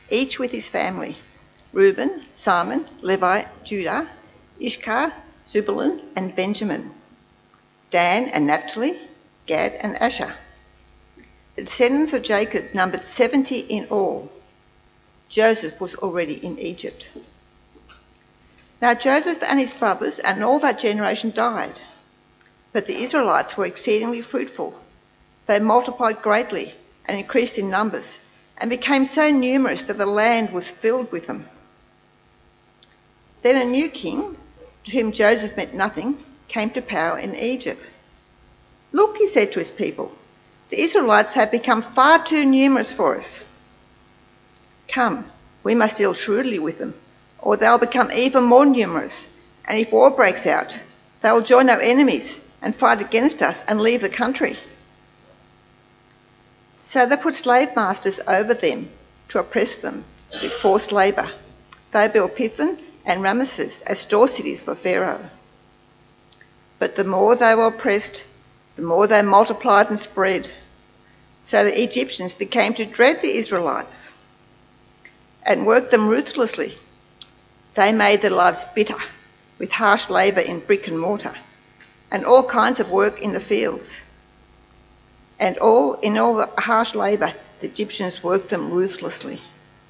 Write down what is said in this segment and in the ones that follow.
each with his family: Reuben, Simon, Levi, Judah, Issachar, Zebulun and Benjamin, Dan and Naphtali, Gad and Asher. The descendants of Jacob numbered 70 in all. Joseph was already in Egypt. Now Joseph and his brothers and all that generation died, but the Israelites were exceedingly fruitful. They multiplied greatly and increased in numbers and became so numerous that the land was filled with them. Then a new king, to whom Joseph meant nothing, came to power in Egypt. "Look," he said to his people, "the Israelites have become far too numerous for us. Come, we must deal shrewdly with them, or they'll become even more numerous, and if war breaks out, they will join our enemies and fight against us and leave the country." So they put slave masters over them to oppress them with forced labour. They built Pithom and Ramesses as store cities for Pharaoh. But the more they were oppressed, the more they multiplied and spread. So the Egyptians began to dread the Israelites and worked them ruthlessly. They made their lives bitter with harsh labour in brick and mortar and all kinds of work in the fields. And in all the harsh labour, the Egyptians worked them ruthlessly.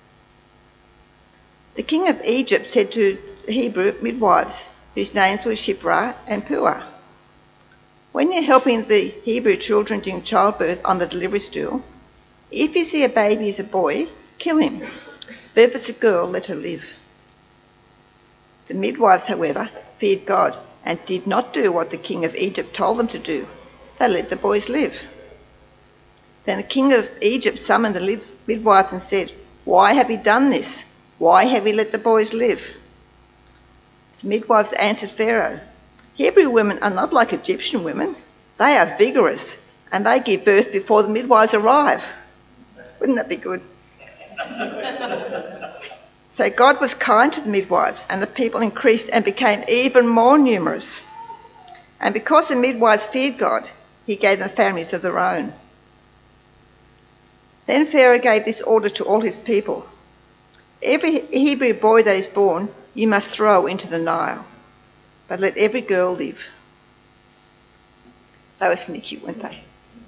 The king of Egypt said to the Hebrew midwives, whose names were Shiphrah and Puah, "When you're helping the Hebrew children during childbirth on the delivery stool, if you see a baby is a boy, kill him. But if it's a girl, let her live." The midwives, however, feared God and did not do what the king of Egypt told them to do. They let the boys live. Then the king of Egypt summoned the midwives and said, "Why have you done this? Why have you let the boys live?" The midwives answered Pharaoh, "Hebrew women are not like Egyptian women. They are vigorous and they give birth before the midwives arrive." Wouldn't that be good? So God was kind to the midwives, and the people increased and became even more numerous. And because the midwives feared God, he gave them families of their own. Then Pharaoh gave this order to all his people: "Every Hebrew boy that is born you must throw into the Nile, but let every girl live." They were sneaky, weren't they?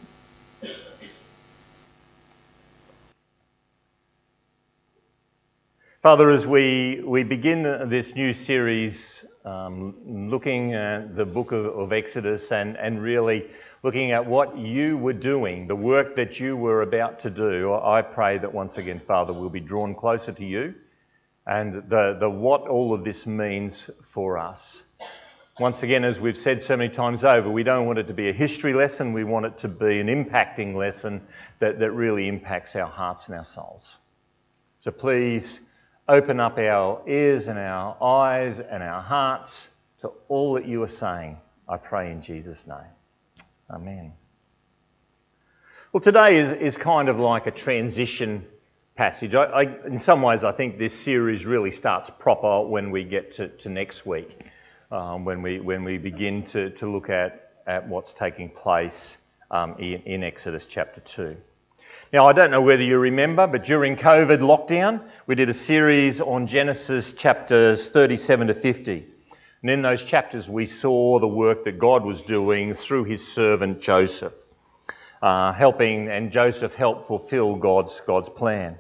Father, as we begin this new series, looking at the book of Exodus and really looking at what you were doing, the work that you were about to do, I pray that once again, Father, we'll be drawn closer to you and the what all of this means for us. Once again, as we've said so many times over, we don't want it to be a history lesson. We want it to be an impacting lesson that really impacts our hearts and our souls. So please open up our ears and our eyes and our hearts to all that you are saying, I pray in Jesus' name. Amen. Well, today is kind of like a transition passage. In some ways, I think this series really starts proper when we get to next week, when we begin to look at what's taking place in Exodus chapter 2. Now, I don't know whether you remember, but during COVID lockdown, we did a series on Genesis chapters 37 to 50. And in those chapters, we saw the work that God was doing through his servant Joseph, and Joseph helped fulfill God's plan.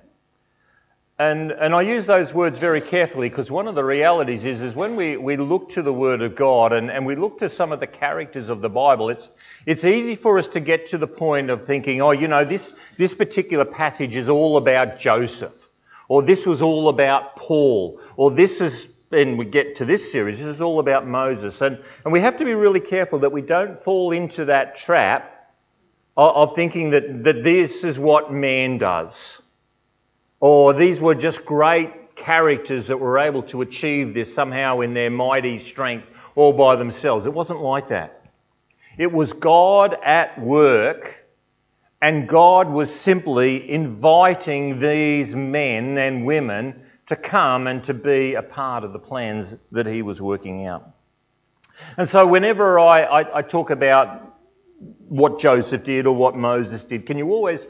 And I use those words very carefully because one of the realities is when we look to the Word of God and we look to some of the characters of the Bible, it's easy for us to get to the point of thinking, this particular passage is all about Joseph, or this was all about Paul, or and we get to this series, this is all about Moses. And we have to be really careful that we don't fall into that trap of thinking that this is what man does. Or these were just great characters that were able to achieve this somehow in their mighty strength all by themselves. It wasn't like that. It was God at work, and God was simply inviting these men and women to come and to be a part of the plans that he was working out. And so whenever I talk about what Joseph did or what Moses did, can you always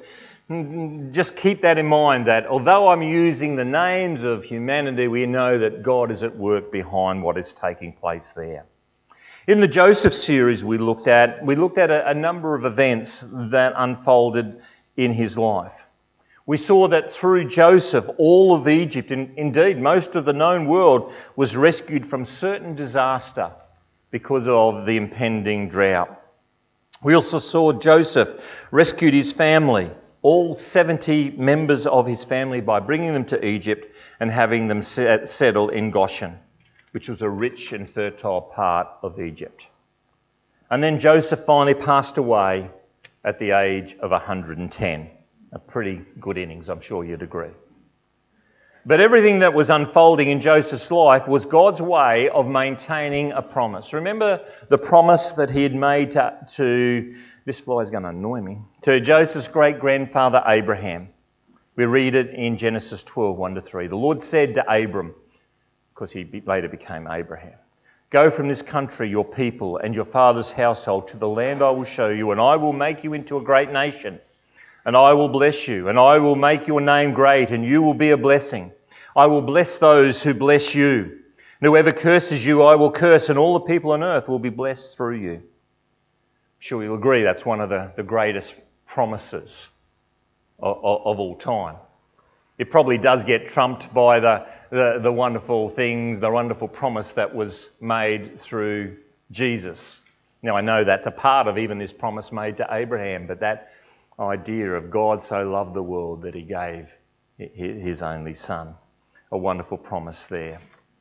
just keep that in mind, that although I'm using the names of humanity, we know that God is at work behind what is taking place there. In the Joseph series we looked at a number of events that unfolded in his life. We saw that through Joseph, all of Egypt, and indeed most of the known world, was rescued from certain disaster because of the impending drought. We also saw Joseph rescued his family, all 70 members of his family, by bringing them to Egypt and having them settle in Goshen, which was a rich and fertile part of Egypt. And then Joseph finally passed away at the age of 110. A pretty good innings, I'm sure you'd agree. But everything that was unfolding in Joseph's life was God's way of maintaining a promise. Remember the promise that he had made to this fly's going to annoy me, to Joseph's great-grandfather Abraham. We read it in Genesis 12, 1-3. The Lord said to Abram, because he later became Abraham, "Go from this country, your people, and your father's household to the land I will show you, and I will make you into a great nation. And I will bless you, and I will make your name great, and you will be a blessing. I will bless those who bless you. And whoever curses you, I will curse, and all the people on earth will be blessed through you." I'm sure you'll agree that's one of the greatest promises of all time. It probably does get trumped by the wonderful things, the wonderful promise that was made through Jesus. Now, I know that's a part of even this promise made to Abraham, but that idea of God so loved the world that he gave his only son. A wonderful promise there.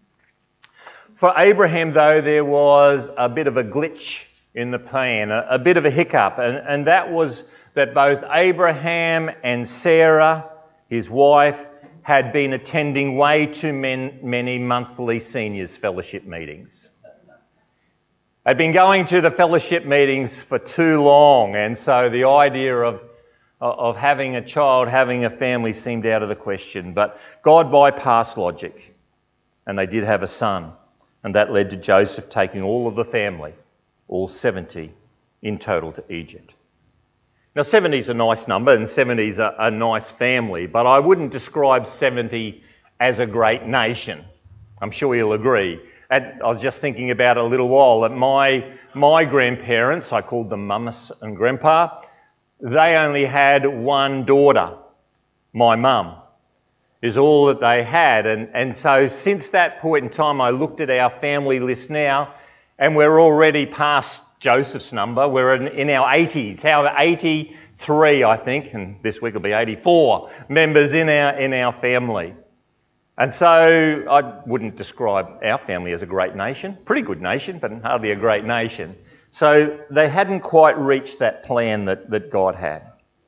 For Abraham, though, there was a bit of a glitch in the plan, a bit of a hiccup, and that was that both Abraham and Sarah, his wife, had been attending way too many monthly seniors fellowship meetings. They'd been going to the fellowship meetings for too long, and so the idea of having a child, having a family seemed out of the question. But God bypassed logic, and they did have a son, and that led to Joseph taking all of the family, all 70 in total, to Egypt. Now, 70 is a nice number, and 70 is a nice family, but I wouldn't describe 70 as a great nation. I'm sure you'll agree. I was just thinking about it a little while, that my grandparents, I called them Mummas and Grandpa, they only had one daughter. My mum is all that they had. And so since that point in time, I looked at our family list now, and we're already past Joseph's number. We're in our 80s, our 83, I think, and this week will be 84 members in our family. And so I wouldn't describe our family as a great nation. Pretty good nation, but hardly a great nation. So they hadn't quite reached that plan that God had.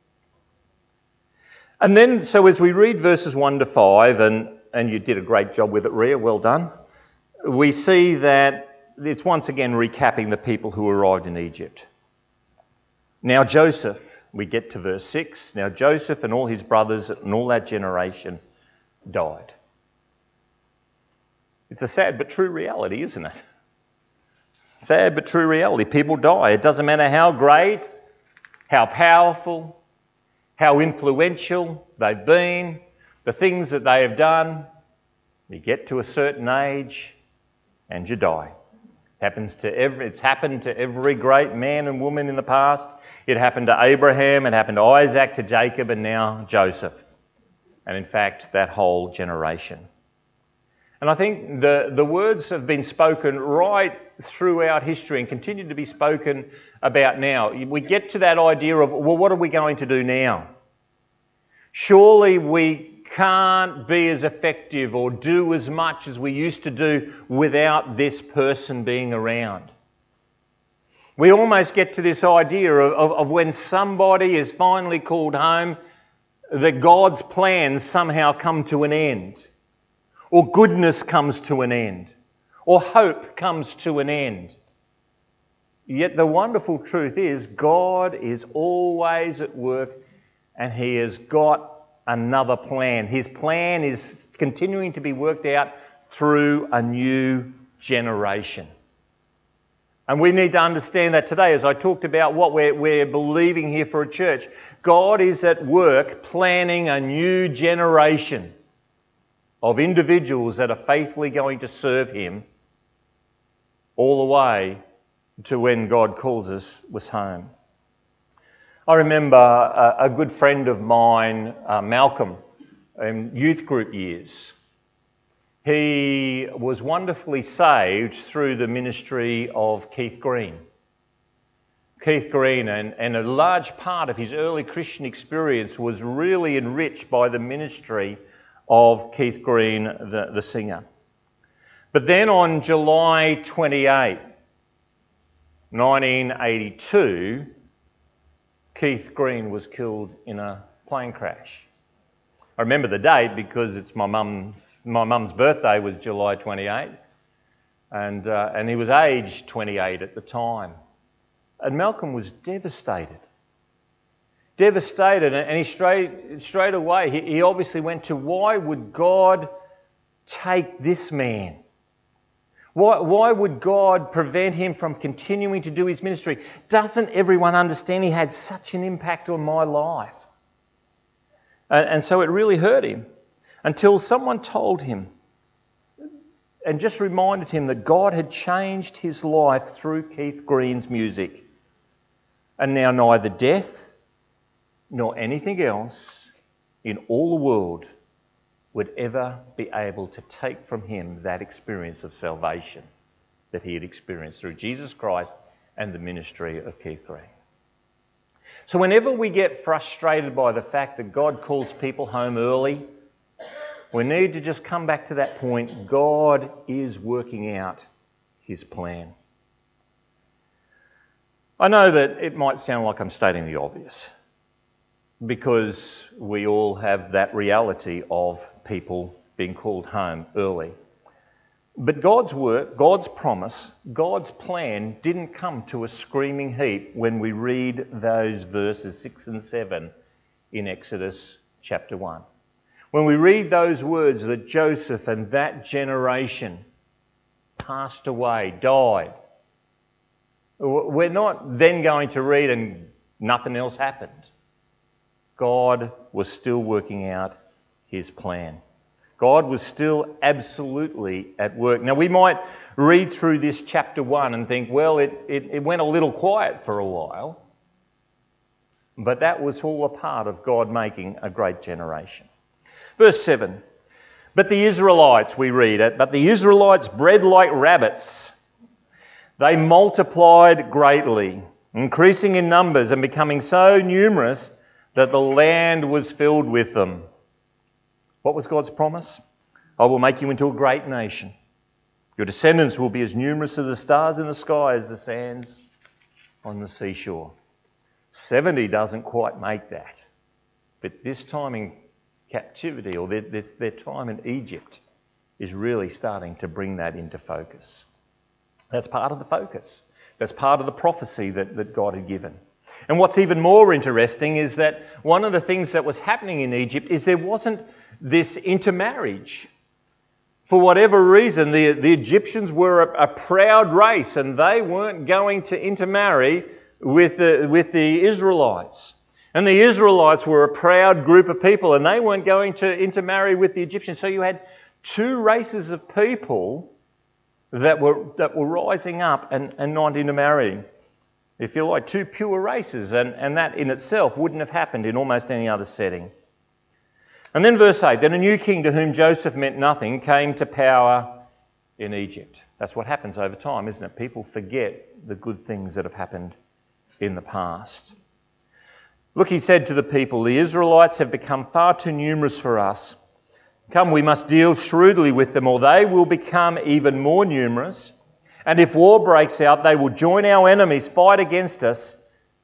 And then, so as we read verses 1-5, and you did a great job with it, Rhea, well done, we see that it's once again recapping the people who arrived in Egypt. Now Joseph, we get to verse 6, now Joseph and all his brothers and all that generation died. It's a sad but true reality, isn't it? Sad but true reality. People die. It doesn't matter how great, how powerful, how influential they've been, the things that they have done. You get to a certain age and you die. It's happened to every great man and woman in the past. It happened to Abraham, it happened to Isaac, to Jacob, and now Joseph. And in fact, that whole generation. And I think the words have been spoken right throughout history and continue to be spoken about now. We get to that idea of, well, what are we going to do now? Surely we can't be as effective or do as much as we used to do without this person being around. We almost get to this idea of when somebody is finally called home, that God's plans somehow come to an end. Or goodness comes to an end, or hope comes to an end. Yet the wonderful truth is God is always at work, and he has got another plan. His plan is continuing to be worked out through a new generation. And we need to understand that today as I talked about what we're believing here for a church. God is at work planning a new generation of individuals that are faithfully going to serve him all the way to when God calls us home. I remember a good friend of mine, Malcolm, in youth group years. He was wonderfully saved through the ministry of Keith Green. Keith Green, and a large part of his early Christian experience was really enriched by the ministry of Keith Green, the singer. But then on July 28, 1982, Keith Green was killed in a plane crash. I remember the date because it's my mum's birthday was July 28th, and he was aged 28 at the time. And Malcolm was devastated, and he straight away, he obviously went to, why would God take this man? Why would God prevent him from continuing to do his ministry? Doesn't everyone understand he had such an impact on my life? And so it really hurt him until someone told him and just reminded him that God had changed his life through Keith Green's music. And now neither death nor anything else in all the world would ever be able to take from him that experience of salvation that he had experienced through Jesus Christ and the ministry of Keith Green. So whenever we get frustrated by the fact that God calls people home early, we need to just come back to that point. God is working out his plan. I know that it might sound like I'm stating the obvious, because we all have that reality of people being called home early. But God's work, God's promise, God's plan didn't come to a screaming heap when we read those verses 6 and 7 in Exodus chapter 1. When we read those words that Joseph and that generation passed away, died, we're not then going to read and nothing else happened. God was still working out his plan. God was still absolutely at work. Now, we might read through this chapter 1 and think, well, it went a little quiet for a while, but that was all a part of God making a great generation. Verse 7, but the Israelites, we read it, but the Israelites bred like rabbits. They multiplied greatly, increasing in numbers and becoming so numerous that the land was filled with them. What was God's promise? I will make you into a great nation. Your descendants will be as numerous as the stars in the sky, as the sands on the seashore. 70 doesn't quite make that. But this time in captivity, or their time in Egypt, is really starting to bring that into focus. That's part of the focus. That's part of the prophecy that God had given. And what's even more interesting is that one of the things that was happening in Egypt is there wasn't this intermarriage. For whatever reason, the Egyptians were a proud race, and they weren't going to intermarry with the Israelites. And the Israelites were a proud group of people, and they weren't going to intermarry with the Egyptians. So you had two races of people that were rising up and not intermarrying. If you like, two pure races, and that in itself wouldn't have happened in almost any other setting. And then verse 8, then a new king to whom Joseph meant nothing came to power in Egypt. That's what happens over time, isn't it? People forget the good things that have happened in the past. Look, he said to the people, the Israelites have become far too numerous for us. Come, we must deal shrewdly with them, or they will become even more numerous. And if war breaks out, they will join our enemies, fight against us,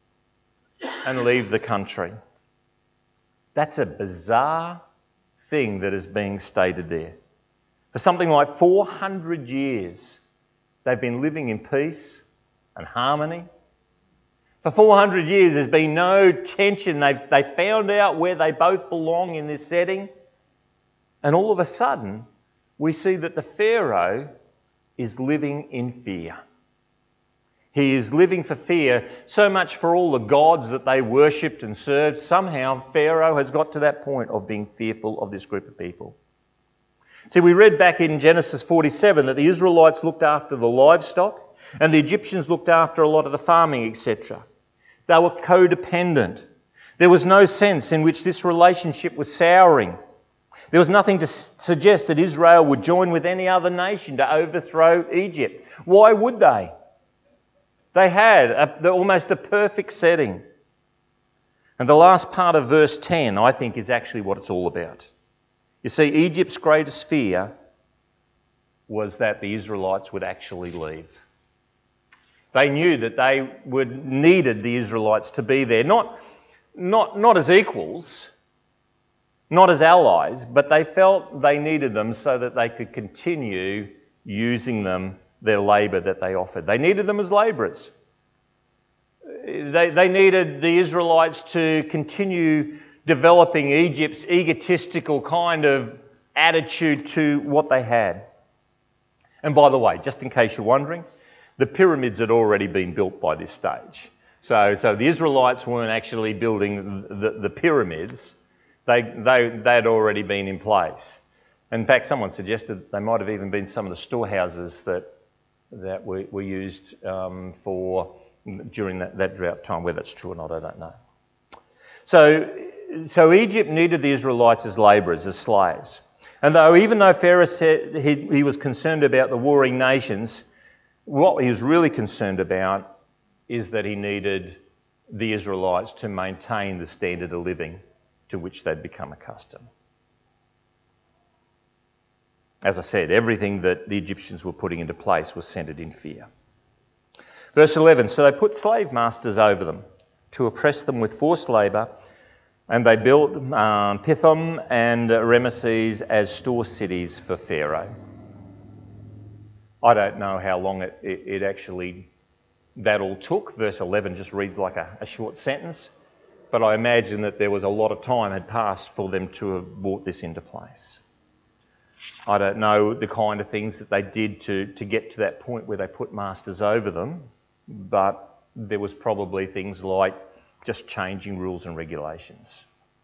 and leave the country. That's a bizarre thing that is being stated there. For something like 400 years, they've been living in peace and harmony. For 400 years, there's been no tension. They found out where they both belong in this setting. And all of a sudden, we see that the Pharaoh is living in fear. He is living for fear, so much for all the gods that they worshipped and served. Somehow Pharaoh has got to that point of being fearful of this group of people. See, we read back in Genesis 47 that the Israelites looked after the livestock and the Egyptians looked after a lot of the farming, etc. They were codependent. There was no sense in which this relationship was souring. There was nothing to suggest that Israel would join with any other nation to overthrow Egypt. Why would they? They had almost the perfect setting. And the last part of verse 10, I think, is actually what it's all about. You see, Egypt's greatest fear was that the Israelites would actually leave. They knew that they needed the Israelites to be there, not as equals, not as allies, but they felt they needed them so that they could continue using them, their labour that they offered. They needed them as labourers. They needed the Israelites to continue developing Egypt's egotistical kind of attitude to what they had. And by the way, just in case you're wondering, the pyramids had already been built by this stage. So the Israelites weren't actually building the pyramids. They'd already been in place. In fact, someone suggested they might have even been some of the storehouses that were used during that drought time. Whether that's true or not, I don't know. So Egypt needed the Israelites as labourers, as slaves. And even though Pharaoh said he was concerned about the warring nations, what he was really concerned about is that he needed the Israelites to maintain the standard of living to which they'd become accustomed. As I said, everything that the Egyptians were putting into place was centred in fear. Verse 11, so they put slave masters over them to oppress them with forced labour, and they built Pithom and Ramesses as store cities for Pharaoh. I don't know how long it actually that all took. Verse 11 just reads like a short sentence, but I imagine that there was a lot of time had passed for them to have brought this into place. I don't know the kind of things that they did to get to that point where they put masters over them, but there was probably things like just changing rules and regulations.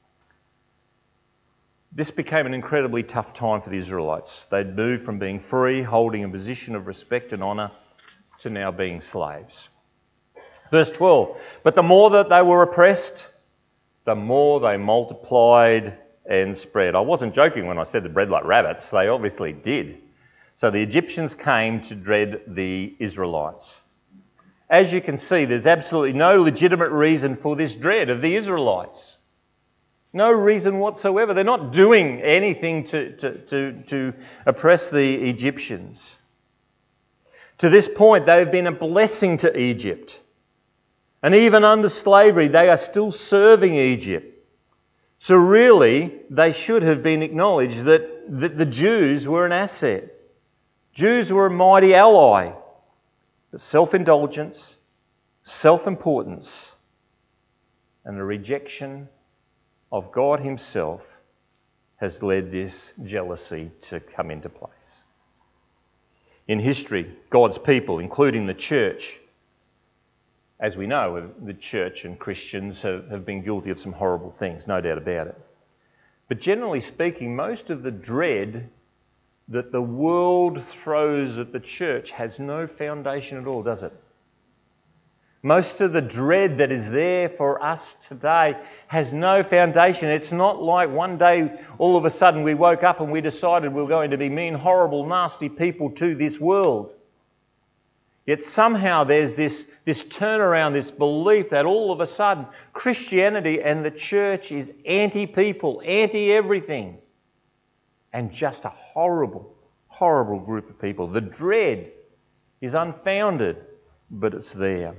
This became an incredibly tough time for the Israelites. They'd moved from being free, holding a position of respect and honour, to now being slaves. Verse 12, but the more that they were oppressed, the more they multiplied and spread. I wasn't joking when I said they bred like rabbits. They obviously did. So the Egyptians came to dread the Israelites. As you can see, there's absolutely no legitimate reason for this dread of the Israelites. No reason whatsoever. They're not doing anything to oppress the Egyptians. To this point, they have been a blessing to Egypt. And even under slavery, they are still serving Egypt. So really, they should have been acknowledged that the Jews were an asset. Jews were a mighty ally. But self-indulgence, self-importance, and a rejection of God himself has led this jealousy to come into place. In history, God's people, including the church, as we know, the church and Christians have been guilty of some horrible things, no doubt about it. But generally speaking, most of the dread that the world throws at the church has no foundation at all, does it? Most of the dread that is there for us today has no foundation. It's not like one day all of a sudden we woke up and we decided we were going to be mean, horrible, nasty people to this world. Yet somehow there's this turnaround, this belief that all of a sudden Christianity and the church is anti-people, anti-everything, and just a horrible, horrible group of people. The dread is unfounded, but it's there.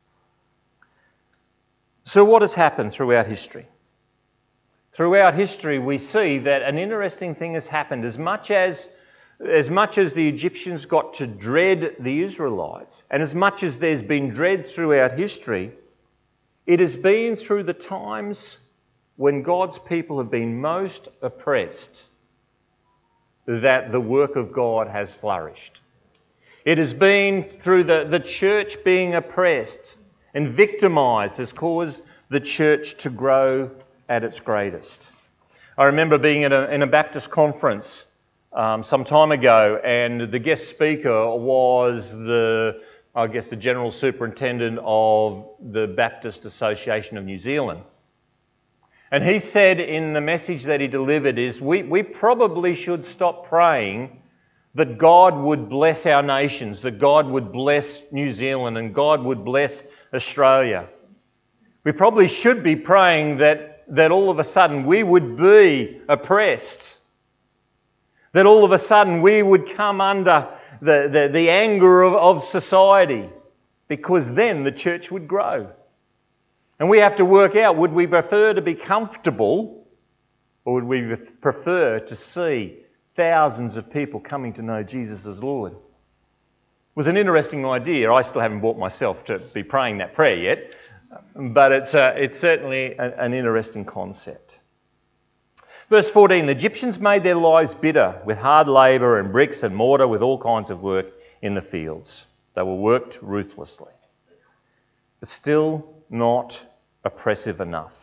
So what has happened throughout history? Throughout history, we see that an interesting thing has happened. As much as the Egyptians got to dread the Israelites, and as much as there's been dread throughout history, it has been through the times when God's people have been most oppressed that the work of God has flourished. It has been through the church being oppressed and victimised has caused the church to grow at its greatest. I remember being in a Baptist conference some time ago, and the guest speaker was the General Superintendent of the Baptist Association of New Zealand. And he said in the message that he delivered is, we probably should stop praying that God would bless our nations, that God would bless New Zealand and God would bless Australia. We probably should be praying that all of a sudden we would be oppressed, that all of a sudden we would come under the anger of society, because then the church would grow. And we have to work out, would we prefer to be comfortable or would we prefer to see thousands of people coming to know Jesus as Lord? It was an interesting idea. I still haven't brought myself to be praying that prayer yet, but it's certainly an interesting concept. Verse 14, the Egyptians made their lives bitter with hard labour and bricks and mortar, with all kinds of work in the fields. They were worked ruthlessly, but still not oppressive enough.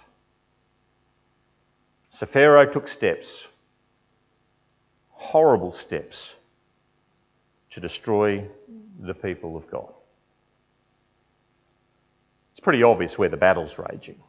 So Pharaoh took steps, horrible steps, to destroy the people of God. It's pretty obvious where the battle's raging.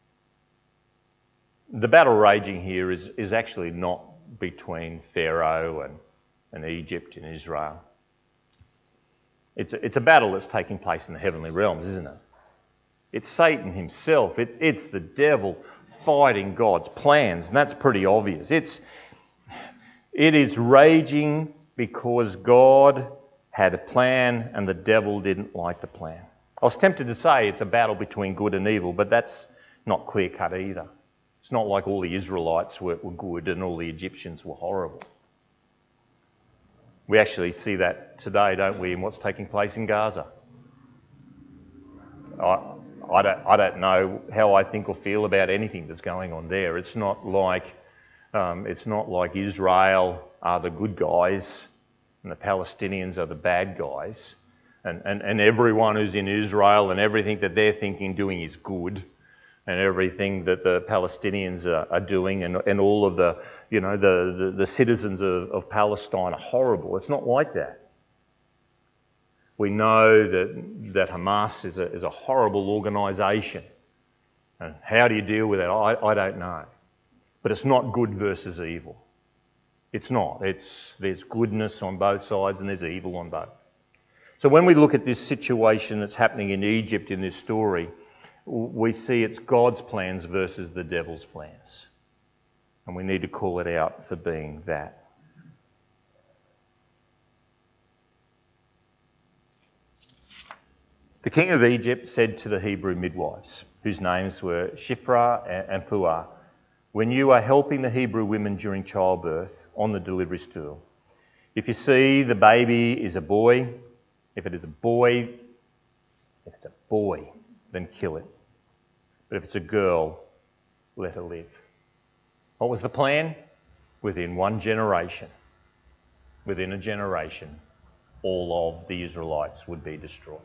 The battle raging here is actually not between Pharaoh and Egypt and Israel. It's a battle that's taking place in the heavenly realms, isn't it? It's Satan himself. It's the devil fighting God's plans, and that's pretty obvious. It is raging because God had a plan and the devil didn't like the plan. I was tempted to say it's a battle between good and evil, but that's not clear-cut either. It's not like all the Israelites were good and all the Egyptians were horrible. We actually see that today, don't we, in what's taking place in Gaza. I don't know how I think or feel about anything that's going on there. It's not like Israel are the good guys and the Palestinians are the bad guys, and everyone who's in Israel and everything that they're thinking doing is good, and everything that the Palestinians are doing and all of the citizens of Palestine are horrible. It's not like that. We know that Hamas is a horrible organisation. And how do you deal with that? I don't know. But it's not good versus evil. It's not. There's goodness on both sides and there's evil on both. So when we look at this situation that's happening in Egypt in this story, we see it's God's plans versus the devil's plans. And we need to call it out for being that. The king of Egypt said to the Hebrew midwives, whose names were Shiphrah and Puah, when you are helping the Hebrew women during childbirth on the delivery stool, if you see the baby is a boy, if it's a boy, then kill it. But if it's a girl, let her live. What was the plan? Within a generation, all of the Israelites would be destroyed.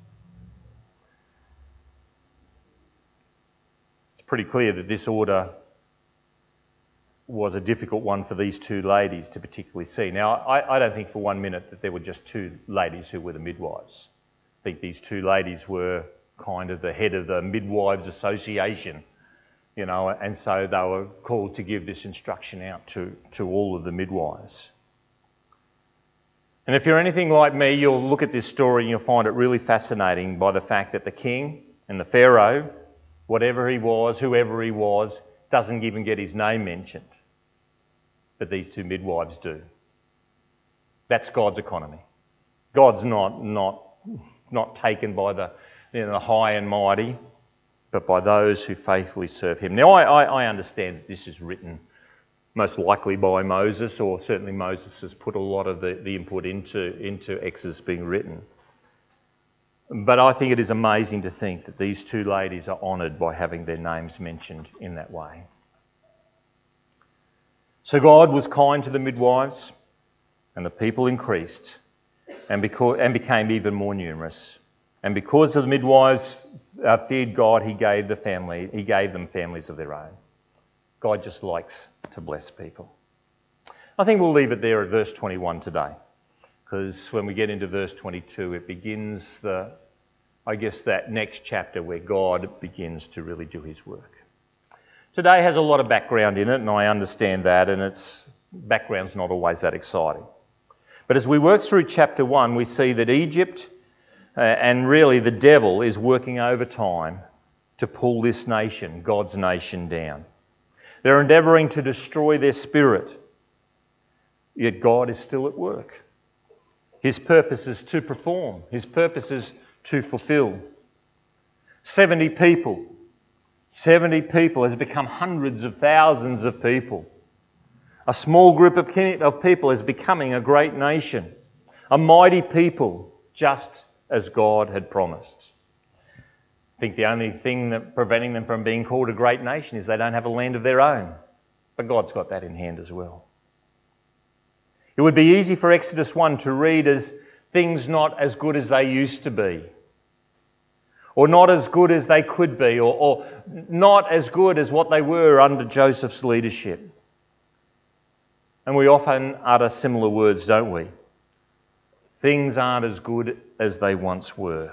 It's pretty clear that this order was a difficult one for these two ladies to particularly see. Now, I don't think for 1 minute that there were just two ladies who were the midwives. I think these two ladies were kind of the head of the Midwives Association, and so they were called to give this instruction out to all of the midwives. And if you're anything like me, you'll look at this story and you'll find it really fascinating by the fact that the king and the Pharaoh, whatever he was, whoever he was, doesn't even get his name mentioned. But these two midwives do. That's God's economy. God's not taken by the high and mighty, but by those who faithfully serve him. Now, I understand that this is written most likely by Moses, or certainly Moses has put a lot of the input into Exodus being written. But I think it is amazing to think that these two ladies are honoured by having their names mentioned in that way. So God was kind to the midwives, and the people increased, and became even more numerous. And because the midwives feared God, he gave them families of their own. God just likes to bless people. I think we'll leave it there at verse 21 today, because when we get into verse 22, it begins that next chapter where God begins to really do his work. Today has a lot of background in it, and I understand that, and its background's not always that exciting. But as we work through chapter 1, we see that Egypt and really the devil is working overtime to pull this nation, God's nation, down. They're endeavouring to destroy their spirit, yet God is still at work. His purpose is to perform. His purpose is to fulfill. 70 people has become hundreds of thousands of people. A small group of people is becoming a great nation, a mighty people, just as God had promised. I think the only thing that preventing them from being called a great nation is they don't have a land of their own. But God's got that in hand as well. It would be easy for Exodus 1 to read as things not as good as they used to be, or not as good as they could be, or not as good as what they were under Joseph's leadership. And we often utter similar words, don't we? Things aren't as good as they once were.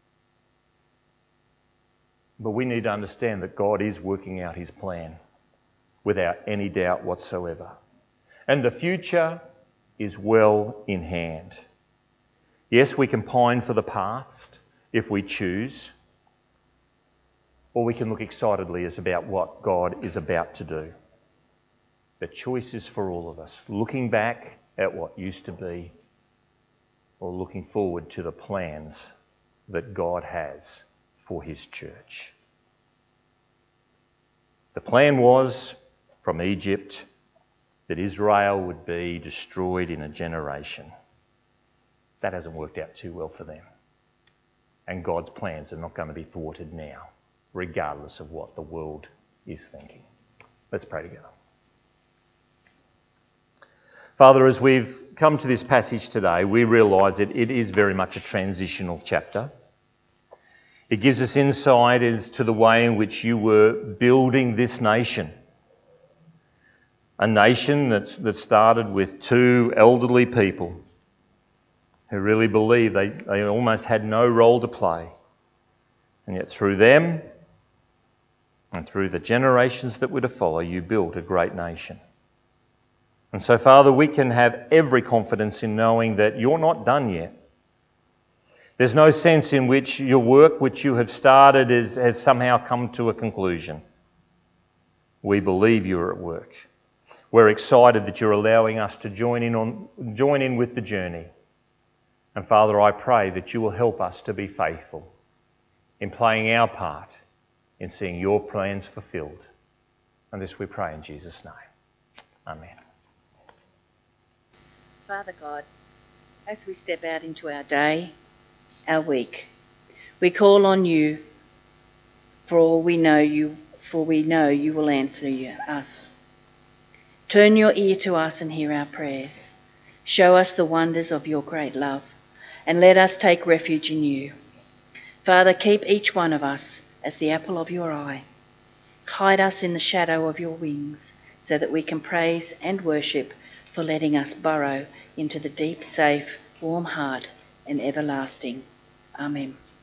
But we need to understand that God is working out his plan without any doubt whatsoever. And the future is well in hand. Yes, we can pine for the past if we choose, or we can look excitedly as about what God is about to do. The choice is for all of us, looking back at what used to be or looking forward to the plans that God has for his church. The plan was from Egypt that Israel would be destroyed in a generation. That hasn't worked out too well for them. And God's plans are not going to be thwarted now, regardless of what the world is thinking. Let's pray together. Father, as we've come to this passage today, we realise that it is very much a transitional chapter. It gives us insight as to the way in which you were building this nation. A nation that started with two elderly people who really believed they almost had no role to play. And yet through them and through the generations that were to follow, you built a great nation. And so, Father, we can have every confidence in knowing that you're not done yet. There's no sense in which your work, which you have started, has somehow come to a conclusion. We believe you're at work. We're excited that you're allowing us to join in with the journey. And Father, I pray that you will help us to be faithful in playing our part in seeing your plans fulfilled. And this we pray in Jesus' name. Amen. Father God, as we step out into our day, our week, we call on you, for we know you will answer us. Turn your ear to us and hear our prayers. Show us the wonders of your great love, and let us take refuge in you. Father, keep each one of us as the apple of your eye. Hide us in the shadow of your wings, so that we can praise and worship for letting us burrow into the deep, safe, warm heart and everlasting. Amen.